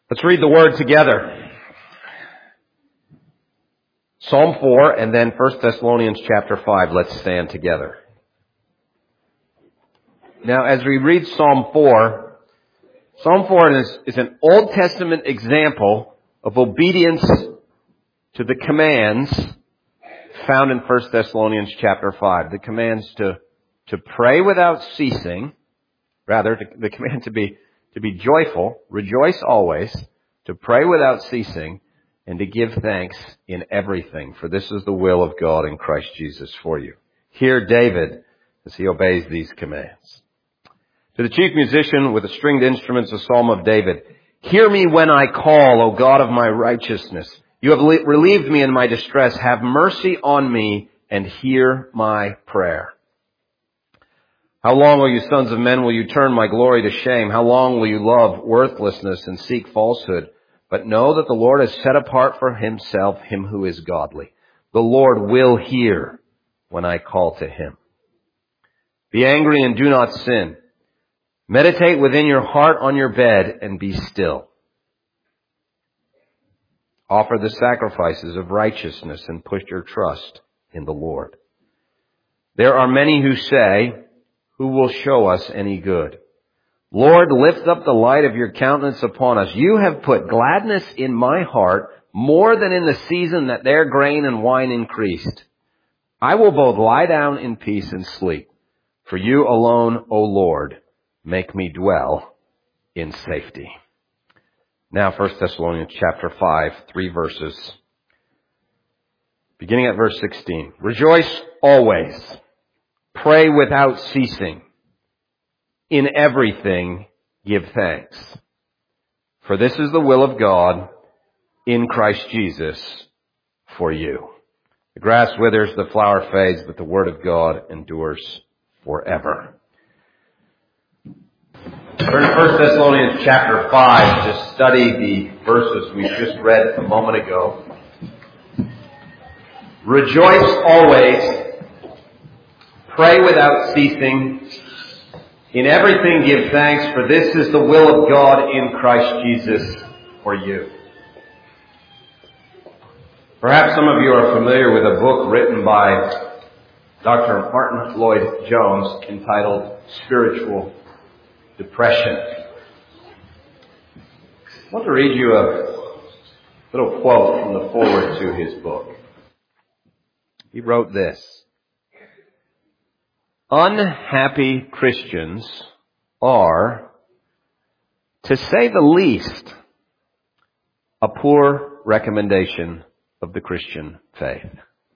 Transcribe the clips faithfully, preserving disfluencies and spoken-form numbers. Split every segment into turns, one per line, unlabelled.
Let's read the Word together. Psalm four and then First Thessalonians chapter five. Let's stand together. Now, as we read Psalm four, Psalm four is, is an Old Testament example of obedience to the commands found in First Thessalonians chapter five. The commands to, to pray without ceasing, rather, the command to be, to be joyful, rejoice always, to pray without ceasing, and to give thanks in everything, for this is the will of God in Christ Jesus for you. Hear David as he obeys these commands. To the chief musician with the stringed instruments, a psalm of David. Hear me when I call, O God of my righteousness. You have relieved me in my distress. Have mercy on me and hear my prayer. How long, O you sons of men, will you turn my glory to shame? How long will you love worthlessness and seek falsehood? But know that the Lord has set apart for himself him who is godly. The Lord will hear when I call to him. Be angry and do not sin. Meditate within your heart on your bed and be still. Offer the sacrifices of righteousness and put your trust in the Lord. There are many who say, who will show us any good? Lord, lift up the light of your countenance upon us. You have put gladness in my heart more than in the season that their grain and wine increased. I will both lie down in peace and sleep. For you alone, O Lord, make me dwell in safety. Now, First Thessalonians chapter five, three verses. Beginning at verse sixteen. Rejoice always. Pray without ceasing. In everything give thanks. For this is the will of God in Christ Jesus for you. The grass withers, the flower fades, but the word of God endures forever. Turn to First Thessalonians chapter five to study the verses we just read a moment ago. Rejoice always. Pray without ceasing. In everything give thanks, for this is the will of God in Christ Jesus for you. Perhaps some of you are familiar with a book written by Doctor Martin Lloyd-Jones entitled Spiritual Depression. I want to read you a little quote from the foreword to his book. He wrote this. Unhappy Christians are, to say the least, a poor recommendation of the Christian faith.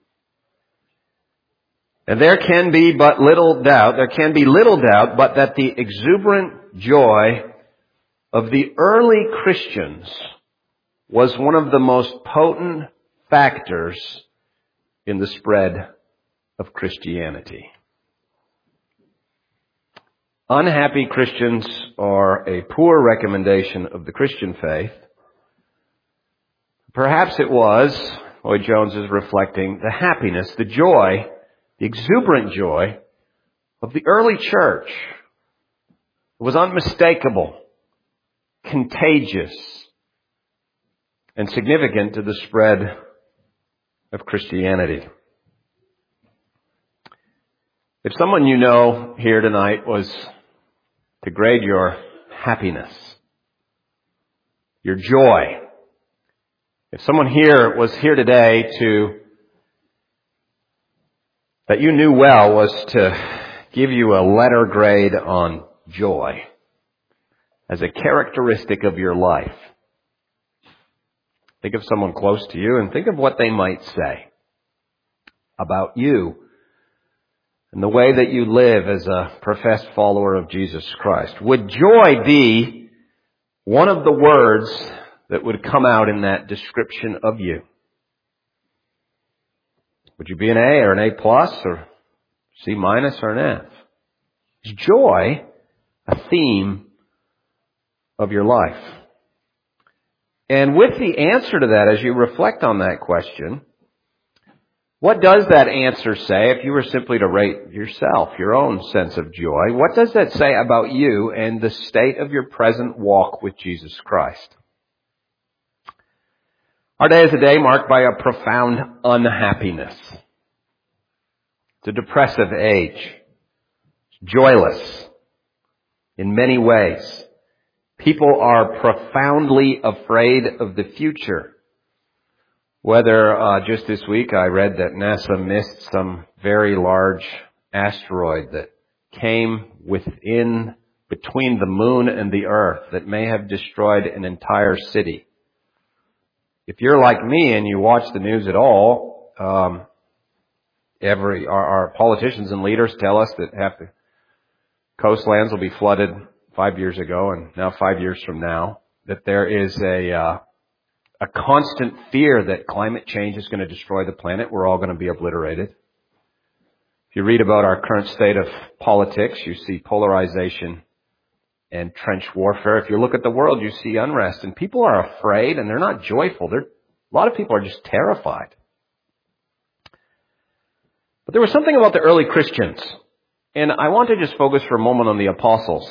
And there can be but little doubt, there can be little doubt, but that the exuberant joy of the early Christians was one of the most potent factors in the spread of Christianity. Unhappy Christians are a poor recommendation of the Christian faith. Perhaps it was, Lloyd-Jones is reflecting, the happiness, the joy, the exuberant joy of the early church. It was unmistakable, contagious, and significant to the spread of Christianity. If someone you know here tonight was to grade your happiness, your joy, if someone here was here today to, that you knew well was to give you a letter grade on joy as a characteristic of your life, think of someone close to you and think of what they might say about you and the way that you live as a professed follower of Jesus Christ. Would joy be one of the words that would come out in that description of you? Would you be an A or an A plus or C minus or an F? Is joy a theme of your life? And with the answer to that, as you reflect on that question, what does that answer say if you were simply to rate yourself, your own sense of joy? What does that say about you and the state of your present walk with Jesus Christ? Our day is a day marked by a profound unhappiness. It's a depressive age. It's joyless in many ways. People are profoundly afraid of the future. Whether uh, just this week I read that NASA missed some very large asteroid that came within, between the moon and the earth that may have destroyed an entire city. If you're like me and you watch the news at all, um, every our, our politicians and leaders tell us that half the coastlands will be flooded five years ago and now five years from now. That there is a uh, a constant fear that climate change is going to destroy the planet. We're all going to be obliterated. If you read about our current state of politics, you see polarization and trench warfare. If you look at the world, you see unrest. And people are afraid, and they're not joyful. They're, a lot of people are just terrified. But there was something about the early Christians. And I want to just focus for a moment on the apostles.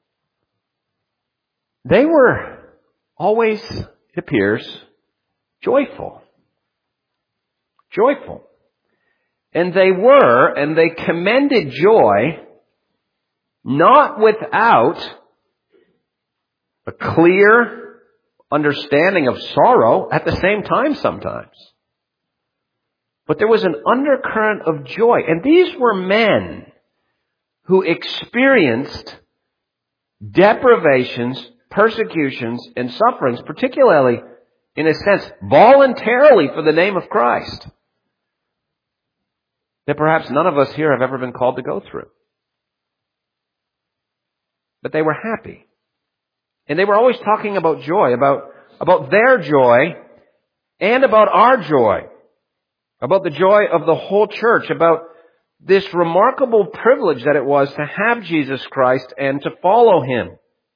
They were always, it appears, joyful. Joyful. And they were, and they commended joy, not without a clear understanding of sorrow at the same time sometimes. But there was an undercurrent of joy. And these were men who experienced deprivations, persecutions, and sufferings, particularly, in a sense, voluntarily for the name of Christ, that perhaps none of us here have ever been called to go through. But they were happy. And they were always talking about joy, about, about their joy, and about our joy, about the joy of the whole church, about this remarkable privilege that it was to have Jesus Christ and to follow Him.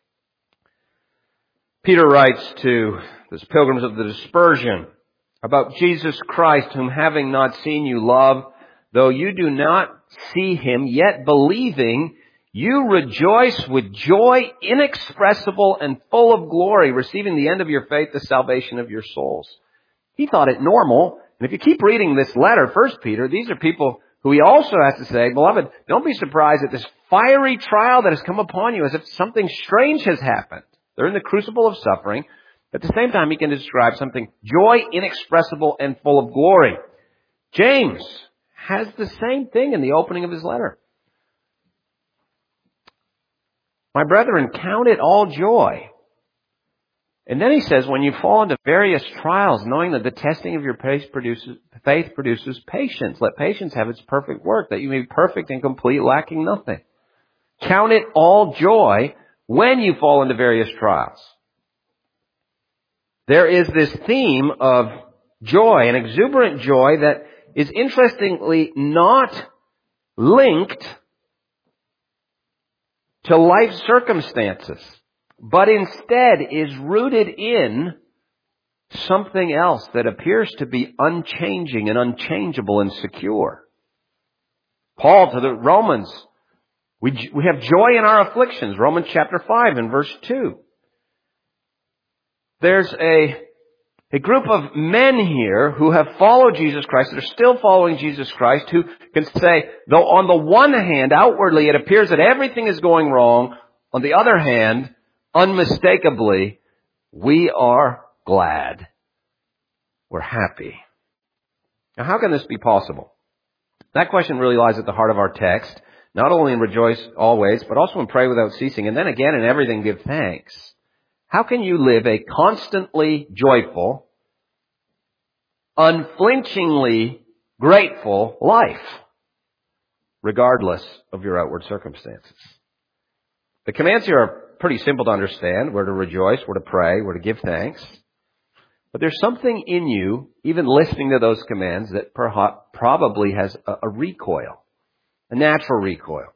Peter writes to the pilgrims of the dispersion about Jesus Christ, whom having not seen you love, though you do not see Him, yet believing, you rejoice with joy inexpressible and full of glory, receiving the end of your faith, the salvation of your souls. He thought it normal. And if you keep reading this letter, First Peter, these are people who he also has to say, beloved, don't be surprised at this fiery trial that has come upon you as if something strange has happened. They're in the crucible of suffering. At the same time, he can describe something joy inexpressible and full of glory. James has the same thing in the opening of his letter. My brethren, count it all joy. And then he says, when you fall into various trials, knowing that the testing of your faith produces, faith produces patience. Let patience have its perfect work, that you may be perfect and complete, lacking nothing. Count it all joy when you fall into various trials. There is this theme of joy, an exuberant joy that is interestingly not linked to life circumstances, but instead is rooted in something else that appears to be unchanging and unchangeable and secure. Paul to the Romans, we, we have joy in our afflictions, Romans chapter five and verse two. There's a, a group of men here who have followed Jesus Christ, that are still following Jesus Christ, who can say, though on the one hand, outwardly, it appears that everything is going wrong, on the other hand, unmistakably, we are glad. We're happy. Now, how can this be possible? That question really lies at the heart of our text. Not only in rejoice always, but also in pray without ceasing. And then again, in everything give thanks. How can you live a constantly joyful, unflinchingly grateful life, regardless of your outward circumstances? The commands here are pretty simple to understand. We're to rejoice, we're to pray, we're to give thanks. But there's something in you, even listening to those commands, that perhaps probably has a, a recoil, a natural recoil.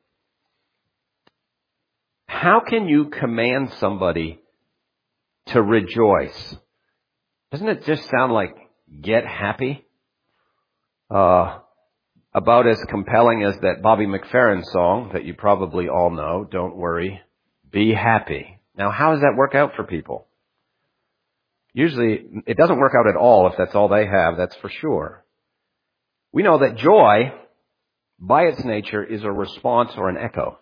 How can you command somebody to rejoice? Doesn't it just sound like get happy? Uh, about as compelling as that Bobby McFerrin song that you probably all know, Don't Worry, Be Happy. Now, how does that work out for people? Usually, it doesn't work out at all if that's all they have, that's for sure. We know that joy, by its nature, is a response or an echo.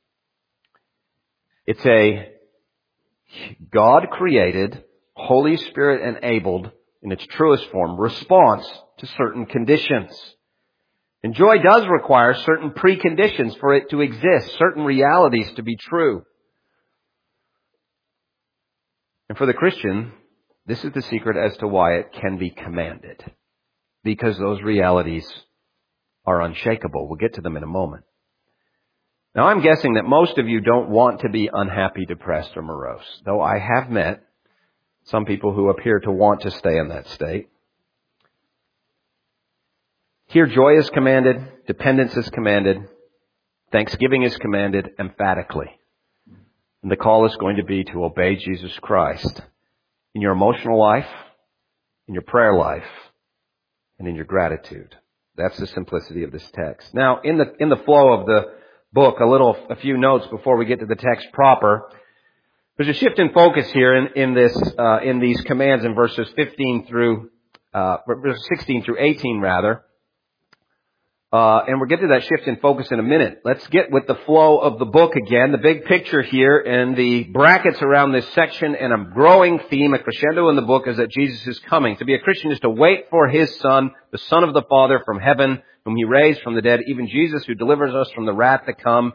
It's a God-created, Holy Spirit-enabled, in its truest form, response to certain conditions. And joy does require certain preconditions for it to exist, certain realities to be true. And for the Christian, this is the secret as to why it can be commanded. Because those realities are unshakable. We'll get to them in a moment. Now, I'm guessing that most of you don't want to be unhappy, depressed, or morose, though I have met some people who appear to want to stay in that state. Here, joy is commanded, dependence is commanded, thanksgiving is commanded emphatically. And the call is going to be to obey Jesus Christ in your emotional life, in your prayer life, and in your gratitude. That's the simplicity of this text. Now, in the in the flow of the book, a little, a few notes before we get to the text proper. There's a shift in focus here in in this uh, in these commands in verses fifteen through uh, verses sixteen through eighteen, rather. Uh, and we'll get to that shift in focus in a minute. Let's get with the flow of the book again. The big picture here and the brackets around this section and a growing theme, a crescendo in the book, is that Jesus is coming. To be a Christian is to wait for His Son, the Son of the Father from heaven, whom He raised from the dead, even Jesus who delivers us from the wrath to come.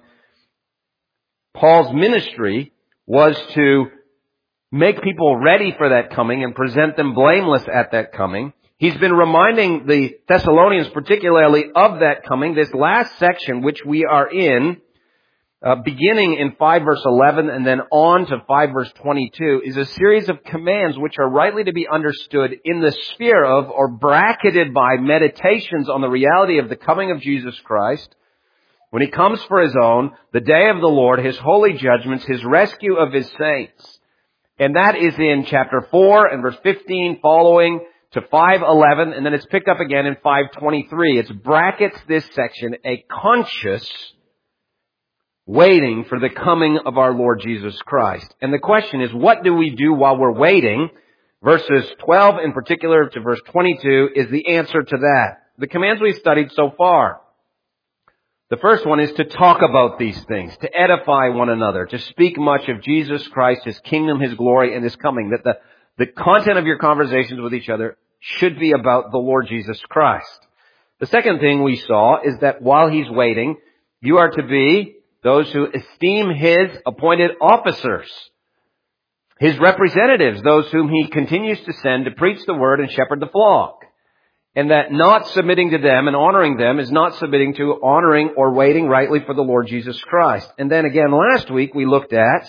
Paul's ministry was to make people ready for that coming and present them blameless at that coming. He's been reminding the Thessalonians particularly of that coming. This last section, which we are in, uh, beginning in five verse eleven and then on to five verse twenty-two, is a series of commands which are rightly to be understood in the sphere of or bracketed by meditations on the reality of the coming of Jesus Christ, when He comes for His own, the day of the Lord, His holy judgments, His rescue of His saints. And that is in chapter four and verse fifteen following to five eleven, and then it's picked up again in five twenty-three. It's brackets this section, a conscious waiting for the coming of our Lord Jesus Christ. And the question is, what do we do while we're waiting? Verses twelve in particular to verse twenty-two is the answer to that. The commands we've studied so far. The first one is to talk about these things, to edify one another, to speak much of Jesus Christ, His kingdom, His glory, and His coming. That the, the content of your conversations with each other should be about the Lord Jesus Christ. The second thing we saw is that while He's waiting, you are to be those who esteem His appointed officers, His representatives, those whom He continues to send to preach the word and shepherd the flock. And that not submitting to them and honoring them is not submitting to honoring or waiting rightly for the Lord Jesus Christ. And then again, last week we looked at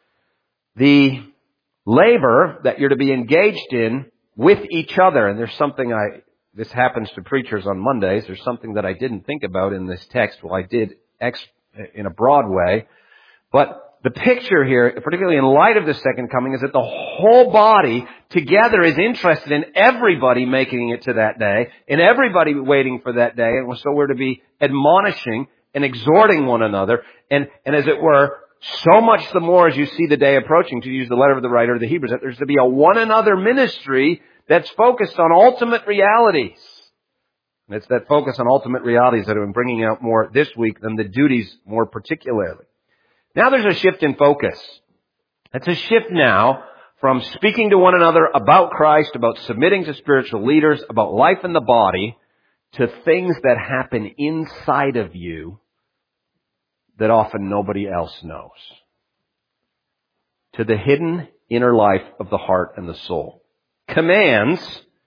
the labor that you're to be engaged in with each other. And there's something I, this happens to preachers on Mondays, there's something that I didn't think about in this text. Well, I did ex, in a broad way. But the picture here, particularly in light of the second coming, is that the whole body together is interested in everybody making it to that day, and everybody waiting for that day. And so we're to be admonishing and exhorting one another. And, and as it were, so much the more as you see the day approaching, to use the letter of the writer of the Hebrews, that there's to be a one another ministry that's focused on ultimate realities. And it's that focus on ultimate realities that have been bringing out more this week than the duties more particularly. Now there's a shift in focus. It's a shift now from speaking to one another about Christ, about submitting to spiritual leaders, about life in the body, to things that happen inside of you that often nobody else knows. To the hidden inner life of the heart and the soul. Commands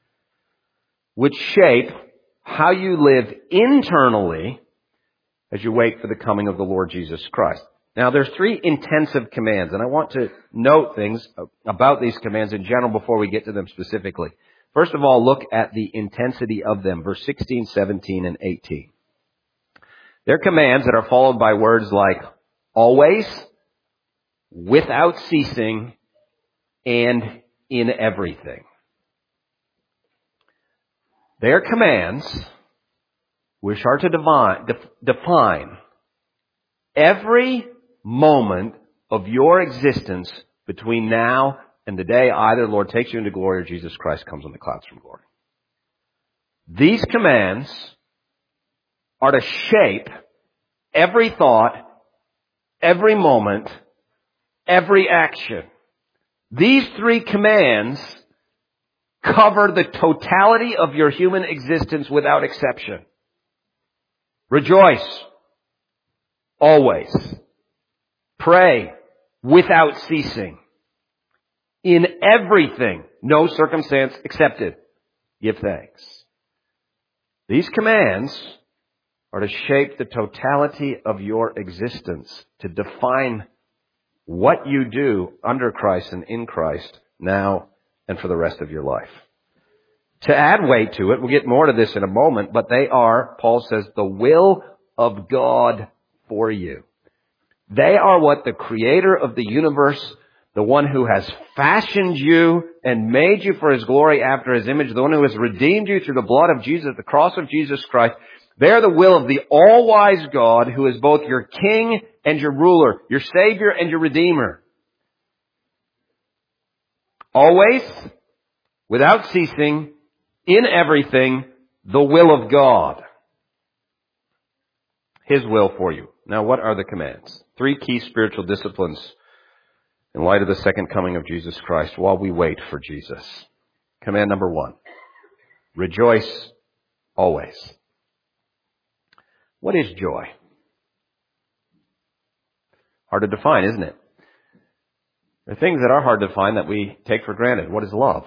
which shape how you live internally as you wait for the coming of the Lord Jesus Christ. Now, there's three intensive commands, and I want to note things about these commands in general before we get to them specifically. First of all, look at the intensity of them, verse sixteen, seventeen, and eighteen. They're commands that are followed by words like always, without ceasing, and in everything. They're commands which are to divine, def, define every moment of your existence between now and the day either the Lord takes you into glory or Jesus Christ comes on the clouds from glory. These commands are to shape every thought, every moment, every action. These three commands cover the totality of your human existence without exception. Rejoice, always. Pray, without ceasing. In everything, no circumstance accepted, give thanks. These commands are to shape the totality of your existence, to define what you do under Christ and in Christ now and for the rest of your life. To add weight to it, we'll get more to this in a moment, but they are, Paul says, the will of God for you. They are what the Creator of the universe, the one who has fashioned you and made you for His glory after His image, the one who has redeemed you through the blood of Jesus, the cross of Jesus Christ. They are the will of the all-wise God who is both your King and your ruler, your Savior and your Redeemer. Always, without ceasing, in everything, the will of God. His will for you. Now, what are the commands? Three key spiritual disciplines in light of the second coming of Jesus Christ while we wait for Jesus. Command number one. Rejoice always. What is joy? Hard to define, isn't it? There are things that are hard to define that we take for granted. What is love?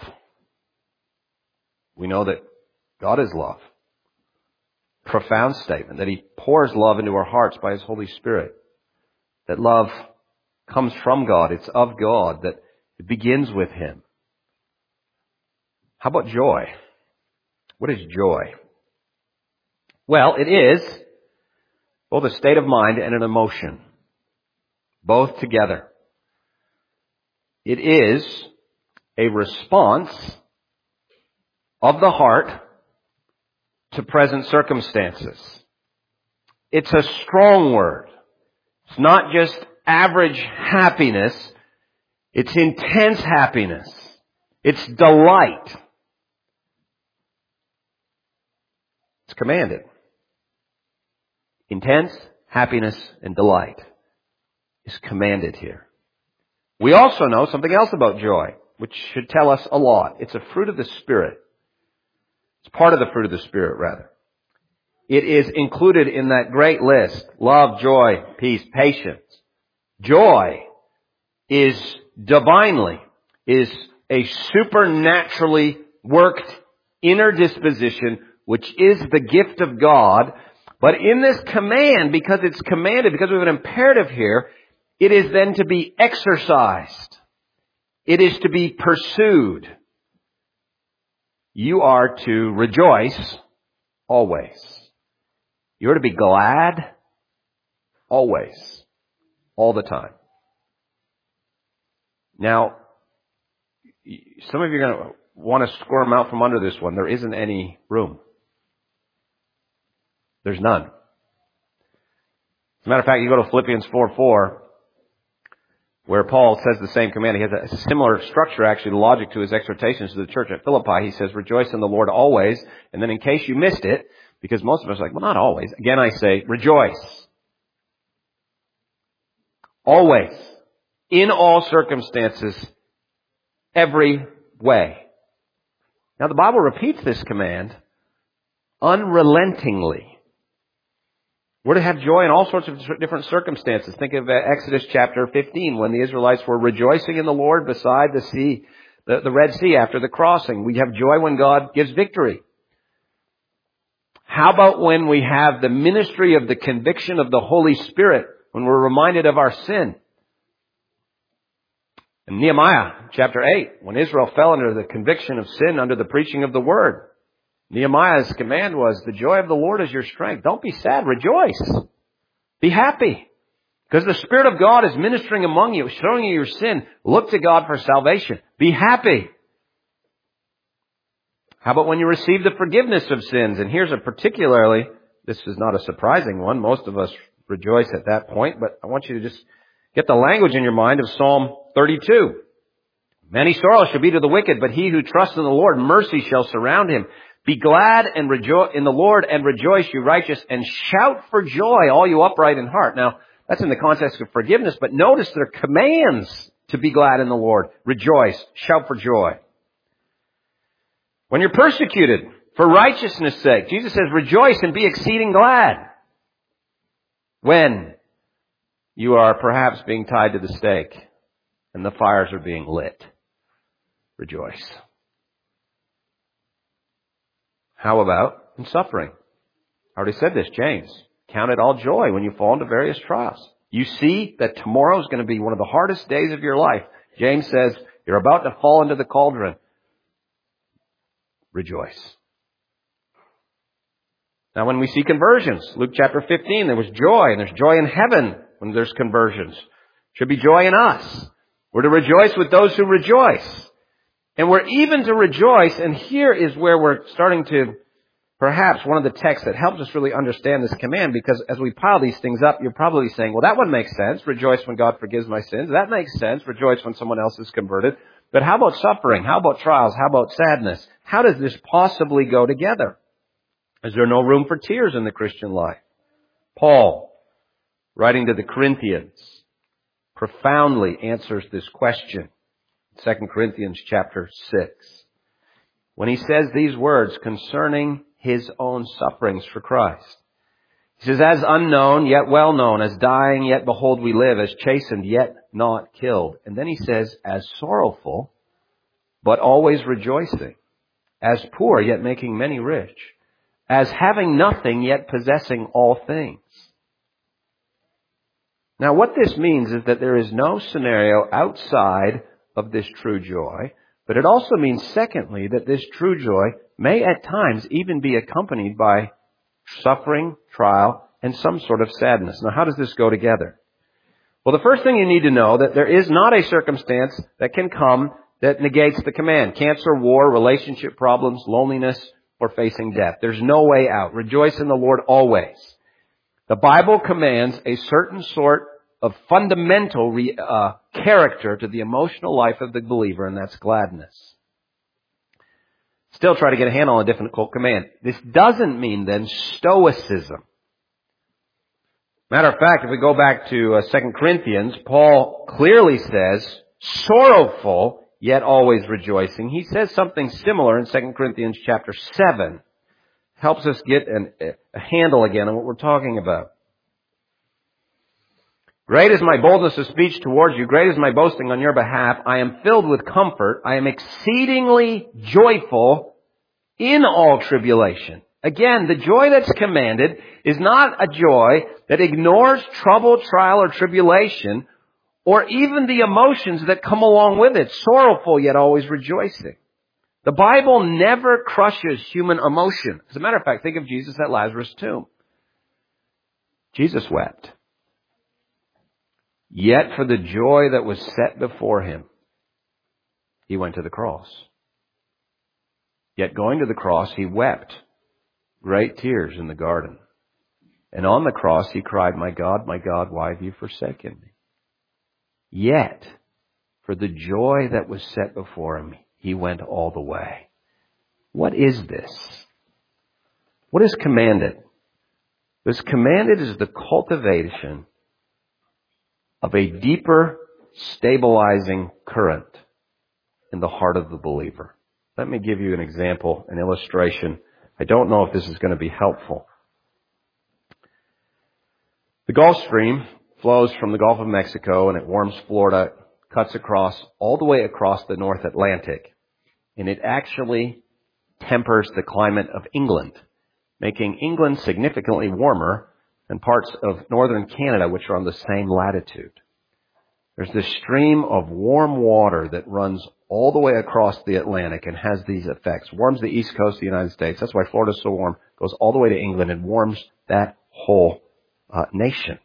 We know that God is love. Profound statement that He pours love into our hearts by His Holy Spirit. That love comes from God. It's of God. That it begins with Him. How about joy? What is joy? Well, it is both a state of mind and an emotion. Both together. It is a response of the heart to present circumstances. It's a strong word. It's not just average happiness. It's intense happiness. It's delight. It's commanded. Intense happiness and delight is commanded here. We also know something else about joy, which should tell us a lot. It's a fruit of the Spirit. It's part of the fruit of the Spirit, rather. It is included in that great list. Love, joy, peace, patience. Joy is divinely, is a supernaturally worked inner disposition, which is the gift of God. But in this command, because it's commanded, because we have an imperative here, it is then to be exercised. It is to be pursued. You are to rejoice always. You are to be glad always. All the time. Now, some of you are going to want to squirm out from under this one. There isn't any room. There's none. As a matter of fact, you go to Philippians four four, where Paul says the same command. He has a similar structure, actually, the logic to his exhortations to the church at Philippi. He says, rejoice in the Lord always. And then in case you missed it, because most of us are like, well, not always. Again, I say, rejoice. Always. In all circumstances. Every way. Now, the Bible repeats this command unrelentingly. We're to have joy in all sorts of different circumstances. Think of Exodus chapter fifteen, when the Israelites were rejoicing in the Lord beside the sea, the, the Red Sea after the crossing. We have joy when God gives victory. How about when we have the ministry of the conviction of the Holy Spirit, when we're reminded of our sin? In Nehemiah chapter eight, when Israel fell under the conviction of sin under the preaching of the Word, Nehemiah's command was, the joy of the Lord is your strength. Don't be sad. Rejoice. Be happy. Because the Spirit of God is ministering among you, showing you your sin. Look to God for salvation. Be happy. How about when you receive the forgiveness of sins? And here's a particularly, this is not a surprising one. Most of us rejoice at that point. But I want you to just get the language in your mind of Psalm thirty-two. Many sorrows shall be to the wicked, but he who trusts in the Lord, mercy shall surround him. Be glad and rejoice in the Lord and rejoice, you righteous, and shout for joy, all you upright in heart. Now, that's in the context of forgiveness, but notice there are commands to be glad in the Lord. Rejoice, shout for joy. When you're persecuted for righteousness' sake, Jesus says, rejoice and be exceeding glad. When you are perhaps being tied to the stake and the fires are being lit, rejoice. How about in suffering? I already said this, James. Count it all joy when you fall into various trials. You see that tomorrow is going to be one of the hardest days of your life. James says, you're about to fall into the cauldron. Rejoice. Now when we see conversions, Luke chapter fifteen, there was joy, and there's joy in heaven when there's conversions. Should be joy in us. We're to rejoice with those who rejoice. And we're even to rejoice, and here is where we're starting to, perhaps one of the texts that helps us really understand this command, because as we pile these things up, you're probably saying, well, that one makes sense. Rejoice when God forgives my sins. That makes sense. Rejoice when someone else is converted. But how about suffering? How about trials? How about sadness? How does this possibly go together? Is there no room for tears in the Christian life? Paul, writing to the Corinthians, profoundly answers this question. Second Corinthians chapter six. When he says these words concerning his own sufferings for Christ. He says, as unknown, yet well known, as dying, yet behold we live, as chastened, yet not killed. And then he says, as sorrowful, but always rejoicing, as poor, yet making many rich, as having nothing, yet possessing all things. Now what this means is that there is no scenario outside of this true joy, but it also means, secondly, that this true joy may at times even be accompanied by suffering, trial, and some sort of sadness. Now, how does this go together? Well, the first thing you need to know that there is not a circumstance that can come that negates the command. Cancer, war, relationship problems, loneliness, or facing death. There's no way out. Rejoice in the Lord always. The Bible commands a certain sort of fundamental re, uh, character to the emotional life of the believer, and that's gladness. Still try to get a handle on a difficult command. This doesn't mean then stoicism. Matter of fact, if we go back to uh, Second Corinthians, Paul clearly says, sorrowful, yet always rejoicing. He says something similar in Second Corinthians chapter seven. Helps us get an, a handle again on what we're talking about. Great is my boldness of speech towards you. Great is my boasting on your behalf. I am filled with comfort. I am exceedingly joyful in all tribulation. Again, the joy that's commanded is not a joy that ignores trouble, trial, or tribulation, or even the emotions that come along with it. Sorrowful, yet always rejoicing. The Bible never crushes human emotion. As a matter of fact, think of Jesus at Lazarus' tomb. Jesus wept. Yet for the joy that was set before him, he went to the cross. Yet going to the cross, he wept great tears in the garden. And on the cross, he cried, my God, my God, why have you forsaken me? Yet, for the joy that was set before him, he went all the way. What is this? What is commanded? What's commanded is the cultivation of a deeper, stabilizing current in the heart of the believer. Let me give you an example, an illustration. I don't know if this is going to be helpful. The Gulf Stream flows from the Gulf of Mexico and it warms Florida, cuts across, all the way across the North Atlantic. And it actually tempers the climate of England, making England significantly warmer than parts of northern Canada, which are on the same latitude. There's this stream of warm water that runs all the way across the Atlantic and has these effects. Warms the east coast of the United States. That's why Florida's so warm. Goes all the way to England and warms that whole uh, nation.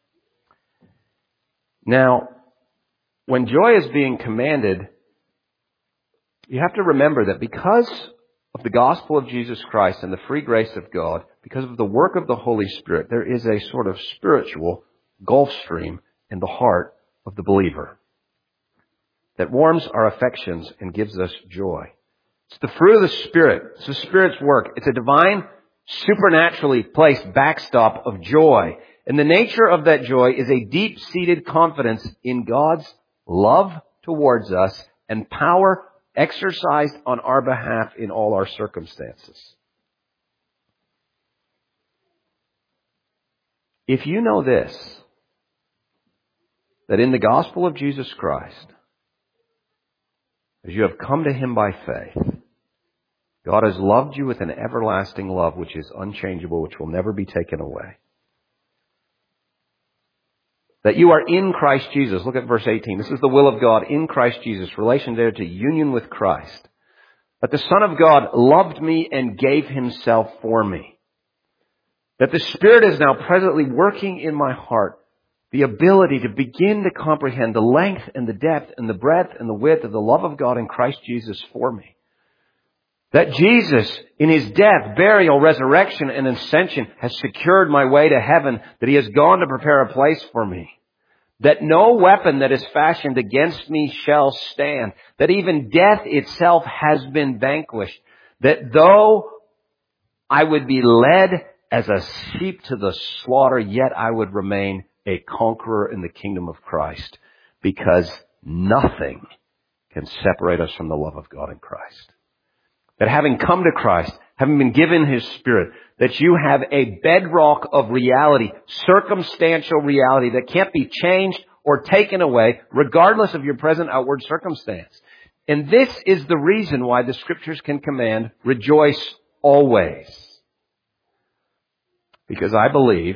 Now, when joy is being commanded, you have to remember that because of the gospel of Jesus Christ and the free grace of God, because of the work of the Holy Spirit, there is a sort of spiritual Gulf Stream in the heart of the believer that warms our affections and gives us joy. It's the fruit of the Spirit. It's the Spirit's work. It's a divine, supernaturally placed backstop of joy. And the nature of that joy is a deep-seated confidence in God's love towards us and power exercised on our behalf in all our circumstances. If you know this, that in the gospel of Jesus Christ, as you have come to Him by faith, God has loved you with an everlasting love which is unchangeable, which will never be taken away. That you are in Christ Jesus. Look at verse eighteen. This is the will of God in Christ Jesus. Relation there to union with Christ. That the Son of God loved me and gave Himself for me. That the Spirit is now presently working in my heart the ability to begin to comprehend the length and the depth and the breadth and the width of the love of God in Christ Jesus for me. That Jesus, in His death, burial, resurrection, and ascension, has secured my way to heaven, that He has gone to prepare a place for me. That no weapon that is fashioned against me shall stand. That even death itself has been vanquished. That though I would be led as a sheep to the slaughter, yet I would remain a conqueror in the kingdom of Christ. Because nothing can separate us from the love of God in Christ. That having come to Christ, having been given His Spirit, that you have a bedrock of reality, circumstantial reality that can't be changed or taken away regardless of your present outward circumstance. And this is the reason why the Scriptures can command, rejoice always. Because I believe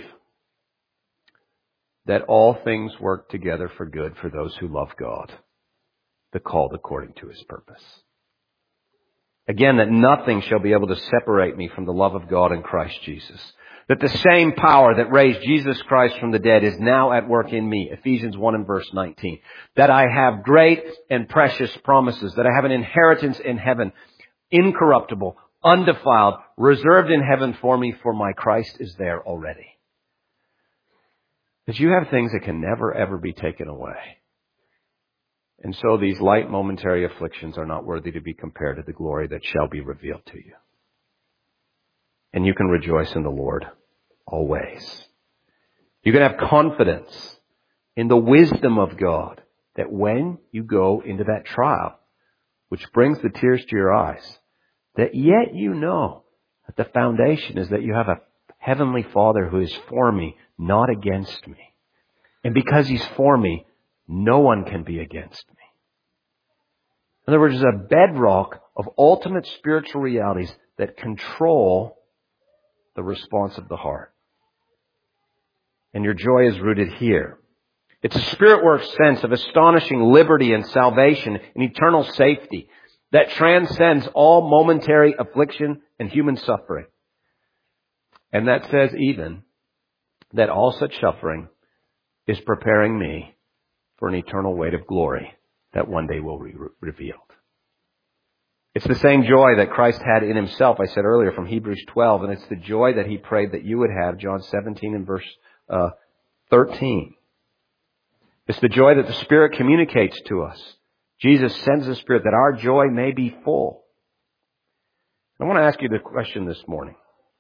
that all things work together for good for those who love God, the called according to His purpose. Again, that nothing shall be able to separate me from the love of God in Christ Jesus. That the same power that raised Jesus Christ from the dead is now at work in me. Ephesians one and verse nineteen. That I have great and precious promises. That I have an inheritance in heaven, incorruptible, undefiled, reserved in heaven for me, for my Christ is there already. That you have things that can never ever be taken away. And so these light momentary afflictions are not worthy to be compared to the glory that shall be revealed to you. And you can rejoice in the Lord always. You can have confidence in the wisdom of God that when you go into that trial, which brings the tears to your eyes, that yet you know that the foundation is that you have a heavenly Father who is for me, not against me. And because He's for me, no one can be against me. In other words, there's a bedrock of ultimate spiritual realities that control the response of the heart. And your joy is rooted here. It's a Spirit-work sense of astonishing liberty and salvation and eternal safety that transcends all momentary affliction and human suffering. And that says even that all such suffering is preparing me for an eternal weight of glory that one day will be re- revealed. It's the same joy that Christ had in Himself, I said earlier, from Hebrews twelve, and it's the joy that He prayed that you would have, John seventeen and verse uh, thirteen. It's the joy that the Spirit communicates to us. Jesus sends the Spirit that our joy may be full. I want to ask you the question this morning.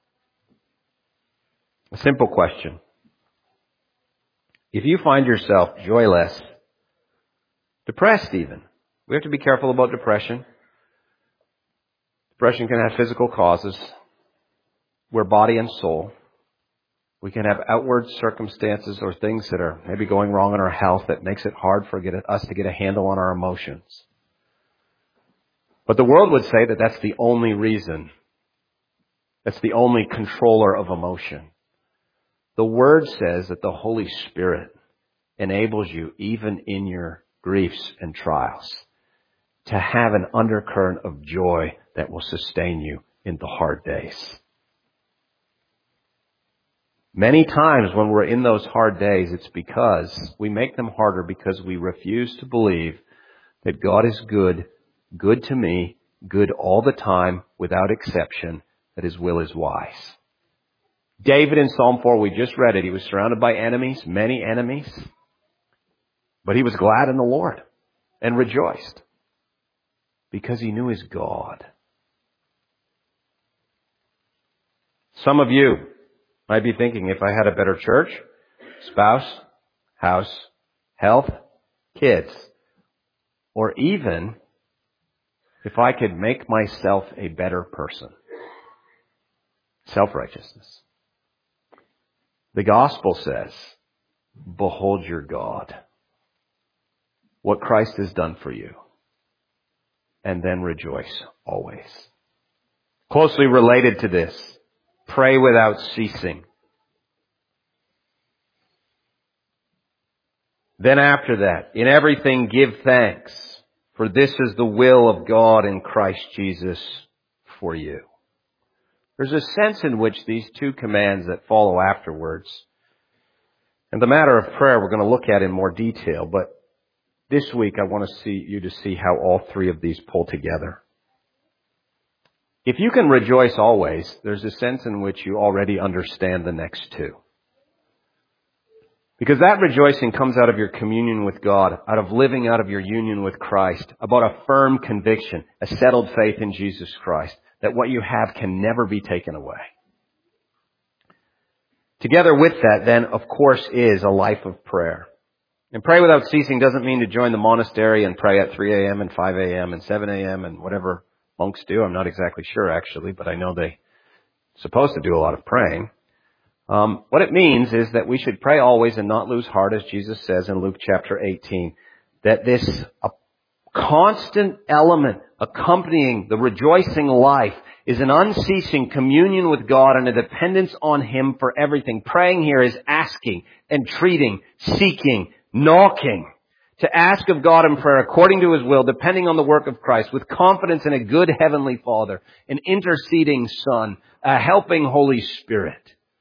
A simple question. If you find yourself joyless, depressed even. We have to be careful about depression. Depression can have physical causes. We're body and soul. We can have outward circumstances or things that are maybe going wrong in our health that makes it hard for us to get a handle on our emotions. But the world would say that that's the only reason. That's the only controller of emotion. The Word says that the Holy Spirit enables you, even in your griefs and trials, to have an undercurrent of joy that will sustain you in the hard days. Many times when we're in those hard days, it's because we make them harder because we refuse to believe that God is good, good to me, good all the time, without exception, that His will is wise. David in Psalm four, we just read it, he was surrounded by enemies, many enemies, but he was glad in the Lord. and rejoiced because he knew his God. Some of you might be thinking, if I had a better church, spouse, house, health, kids, or even if I could make myself a better person. Self-righteousness. The gospel says, behold your God. What Christ has done for you. And then rejoice always. Closely related to this, pray without ceasing. Then after that, in everything give thanks, for this is the will of God in Christ Jesus for you. There's a sense in which these two commands that follow afterwards, and the matter of prayer we're going to look at in more detail, but this week I want to see you to see how all three of these pull together. If you can rejoice always, there's a sense in which you already understand the next two. Because that rejoicing comes out of your communion with God, out of living out of your union with Christ, about a firm conviction, a settled faith in Jesus Christ, that what you have can never be taken away. Together with that, then, of course, is a life of prayer. And pray without ceasing doesn't mean to join the monastery and pray at three a.m. and five a.m. and seven a.m. and whatever monks do. I'm not exactly sure, actually, but I know they're supposed to do a lot of praying. Um, what it means is that we should pray always and not lose heart, as Jesus says in Luke chapter eighteen. That this a constant element accompanying the rejoicing life is an unceasing communion with God and a dependence on Him for everything. Praying here is asking, entreating, seeking, knocking. To ask of God in prayer according to His will, depending on the work of Christ, with confidence in a good Heavenly Father, an interceding Son, a helping Holy Spirit,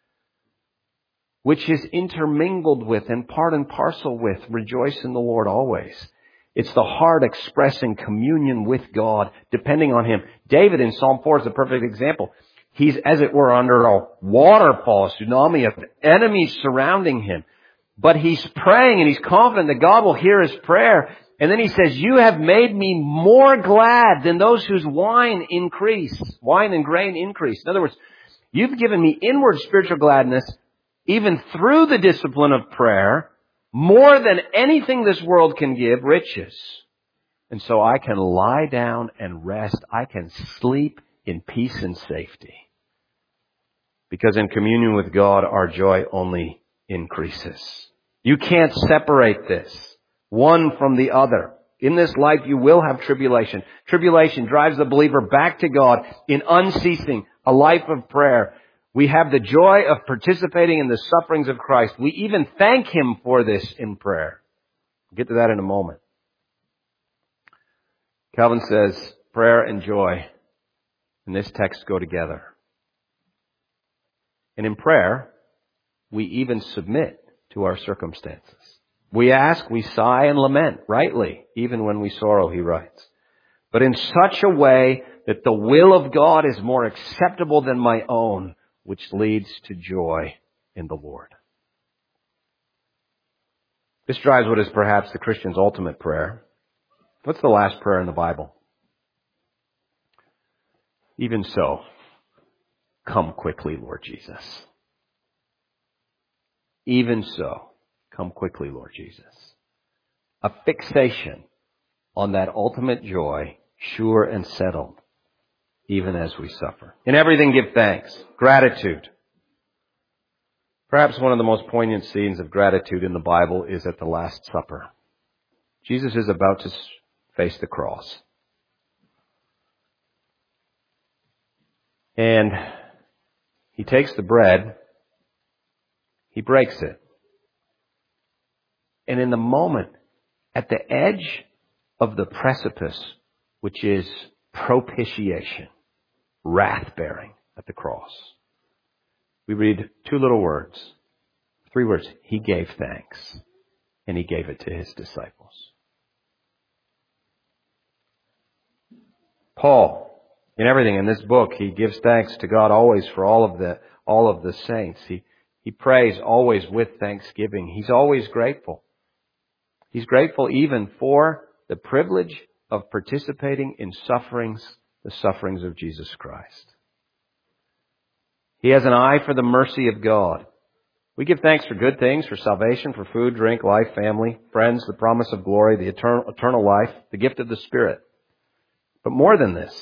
which is intermingled with and part and parcel with rejoice in the Lord always. It's the heart expressing communion with God, depending on Him. David in Psalm four is a perfect example. He's, as it were, under a waterfall, a tsunami of enemies surrounding him. But he's praying and he's confident that God will hear his prayer. And then he says, you have made me more glad than those whose wine increase. Wine and grain increase. In other words, you've given me inward spiritual gladness, even through the discipline of prayer, more than anything this world can give, riches. And so I can lie down and rest. I can sleep in peace and safety. Because in communion with God, our joy only increases. You can't separate this one from the other. In this life, you will have tribulation. Tribulation drives the believer back to God in unceasing, a life of prayer. We have the joy of participating in the sufferings of Christ. We even thank Him for this in prayer. We'll get to that in a moment. Calvin says, prayer and joy in this text go together. And in prayer, we even submit to our circumstances. We ask, we sigh and lament, rightly, even when we sorrow, he writes. But in such a way that the will of God is more acceptable than my own, which leads to joy in the Lord. This drives what is perhaps the Christian's ultimate prayer. What's the last prayer in the Bible? Even so, come quickly, Lord Jesus. Even so, come quickly, Lord Jesus. A fixation on that ultimate joy, sure and settled, even as we suffer. In everything give thanks. Gratitude. Perhaps one of the most poignant scenes of gratitude in the Bible is at the Last Supper. Jesus is about to face the cross. And he takes the bread, he breaks it. And in the moment, at the edge of the precipice, which is propitiation, wrath-bearing at the cross, we read two little words, three words. He gave thanks, and he gave it to his disciples. Paul, in everything in this book, he gives thanks to God always for all of the all of the saints. He he prays always with thanksgiving. He's always grateful. He's grateful even for the privilege of participating in sufferings, the sufferings of Jesus Christ. He has an eye for the mercy of God. We give thanks for good things, for salvation, for food, drink, life, family, friends, the promise of glory, the eternal, eternal life, the gift of the Spirit. But more than this,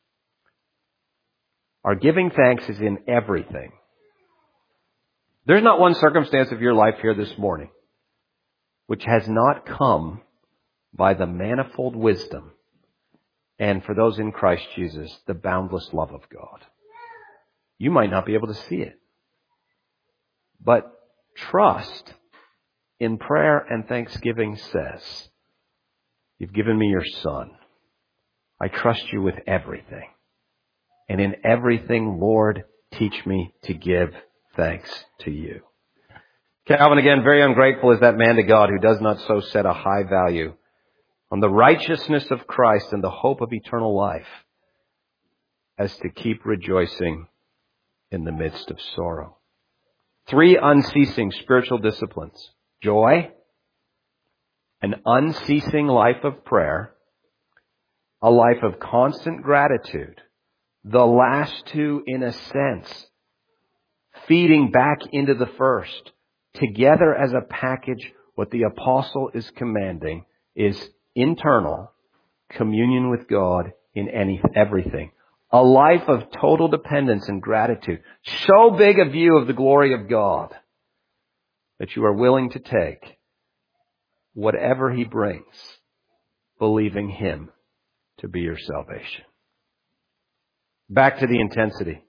our giving thanks is in everything. There's not one circumstance of your life here this morning which has not come by the manifold wisdom and, for those in Christ Jesus, the boundless love of God. You might not be able to see it, but trust in prayer and thanksgiving says, you've given me your Son. I trust you with everything. And in everything, Lord, teach me to give thanks to you. Calvin, again, very ungrateful is that man to God who does not so set a high value on the righteousness of Christ and the hope of eternal life as to keep rejoicing in the midst of sorrow. Three unceasing spiritual disciplines: joy, an unceasing life of prayer, a life of constant gratitude. The last two, in a sense, feeding back into the first. Together as a package, what the apostle is commanding is internal communion with God in any, everything. A life of total dependence and gratitude. So big a view of the glory of God that you are willing to take whatever He brings, believing Him to be your salvation. Back to the intensity.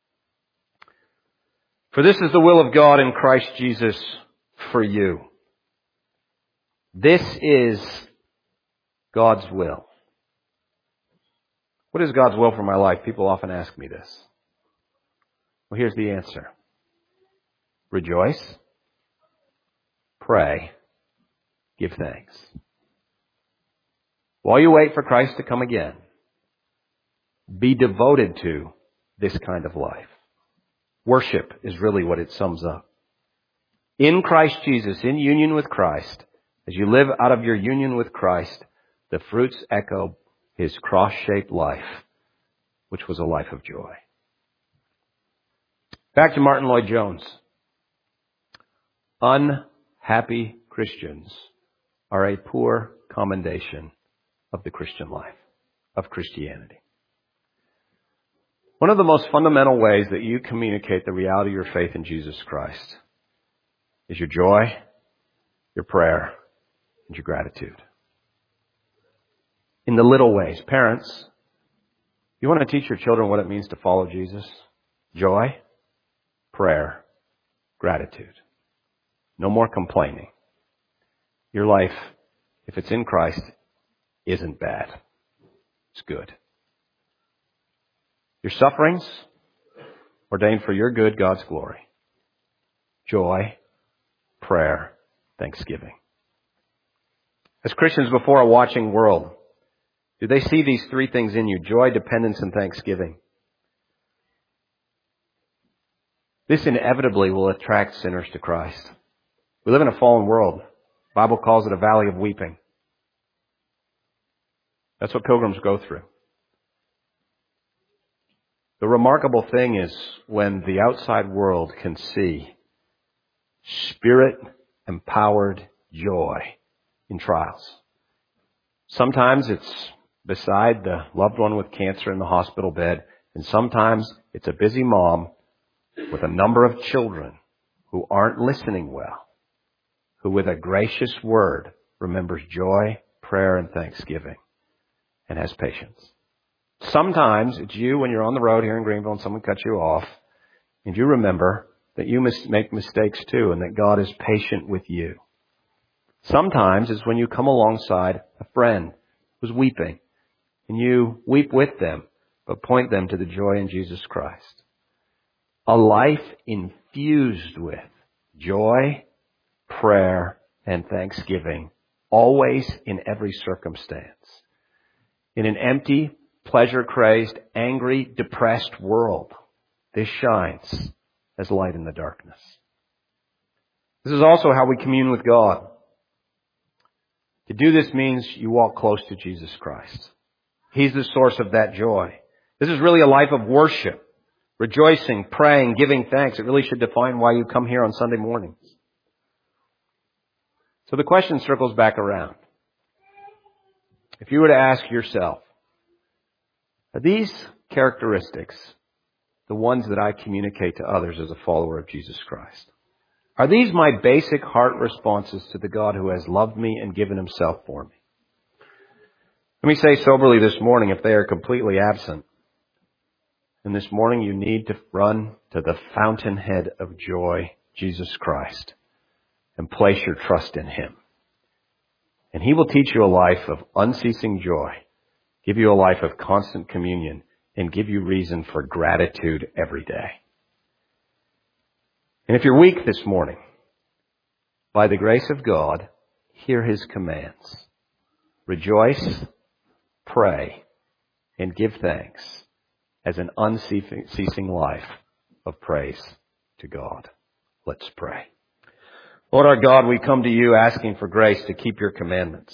For this is the will of God in Christ Jesus for you. This is God's will. What is God's will for my life? People often ask me this. Well, here's the answer. Rejoice, pray, give thanks. While you wait for Christ to come again, be devoted to this kind of life. Worship is really what it sums up. In Christ Jesus, in union with Christ, as you live out of your union with Christ, the fruits echo His cross-shaped life, which was a life of joy. Back to Martin Lloyd-Jones. Unhappy Christians are a poor commendation of the Christian life, of Christianity. One of the most fundamental ways that you communicate the reality of your faith in Jesus Christ is your joy, your prayer, and your gratitude. In the little ways. Parents, you want to teach your children what it means to follow Jesus? Joy, prayer, gratitude. No more complaining. Your life, if it's in Christ, isn't bad. It's good. Your sufferings, ordained for your good, God's glory. Joy, prayer, thanksgiving. As Christians before a watching world, do they see these three things in you? Joy, dependence, and thanksgiving. This inevitably will attract sinners to Christ. We live in a fallen world. The Bible calls it a valley of weeping. That's what pilgrims go through. The remarkable thing is when the outside world can see Spirit-empowered joy in trials. Sometimes it's beside the loved one with cancer in the hospital bed, and sometimes it's a busy mom with a number of children who aren't listening well, who with a gracious word remembers joy, prayer, and thanksgiving, and has patience. Sometimes it's you when you're on the road here in Greenville and someone cuts you off, and you remember that you must make mistakes too and that God is patient with you. Sometimes it's when you come alongside a friend who's weeping and you weep with them, but point them to the joy in Jesus Christ. A life infused with joy, prayer, and thanksgiving, always in every circumstance. In an empty, pleasure-crazed, angry, depressed world, this shines as light in the darkness. This is also how we commune with God. To do this means you walk close to Jesus Christ. He's the source of that joy. This is really a life of worship, rejoicing, praying, giving thanks. It really should define why you come here on Sunday mornings. So the question circles back around. If you were to ask yourself, are these characteristics the ones that I communicate to others as a follower of Jesus Christ? Are these my basic heart responses to the God who has loved me and given himself for me? Let me say soberly this morning, if they are completely absent, then this morning you need to run to the fountainhead of joy, Jesus Christ, and place your trust in him. And he will teach you a life of unceasing joy, give you a life of constant communion, and give you reason for gratitude every day. And if you're weak this morning, by the grace of God, hear his commands. Rejoice, pray, and give thanks as an unceasing life of praise to God. Let's pray. Lord our God, we come to you asking for grace to keep your commandments.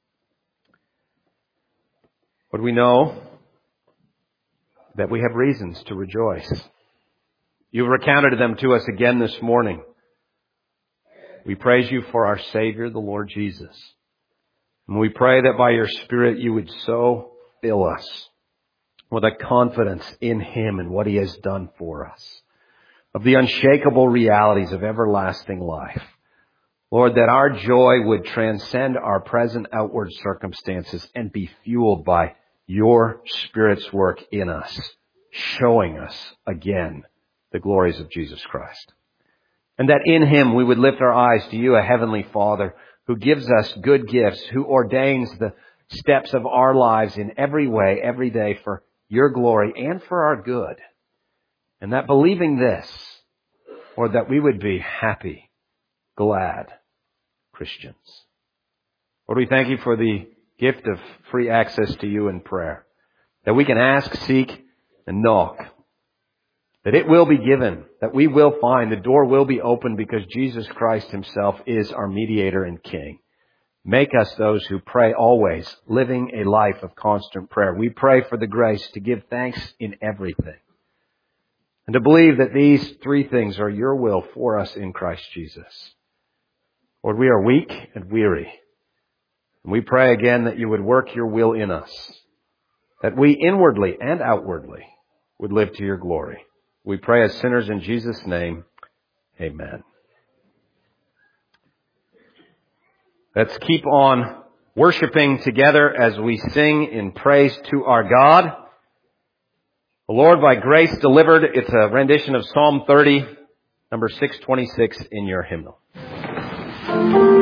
But we know that we have reasons to rejoice. You've recounted them to us again this morning. We praise you for our Savior, the Lord Jesus. And we pray that by your Spirit you would so fill us with a confidence in him and what he has done for us, of the unshakable realities of everlasting life. Lord, that our joy would transcend our present outward circumstances and be fueled by your Spirit's work in us, showing us again the glories of Jesus Christ. And that in him we would lift our eyes to you, a heavenly Father, who gives us good gifts, who ordains the steps of our lives in every way, every day, for your glory and for our good. And that believing this, or that we would be happy, glad Christians. Lord, we thank you for the gift of free access to you in prayer, that we can ask, seek, and knock, that it will be given, that we will find, the door will be opened because Jesus Christ himself is our mediator and King. Make us those who pray always, living a life of constant prayer. We pray for the grace to give thanks in everything, and to believe that these three things are your will for us in Christ Jesus. Lord, we are weak and weary, and we pray again that you would work your will in us, that we inwardly and outwardly would live to your glory. We pray as sinners in Jesus' name. Amen. Let's keep on worshiping together as we sing in praise to our God. The Lord by grace delivered. It's a rendition of Psalm thirty, number six twenty-six in your hymnal.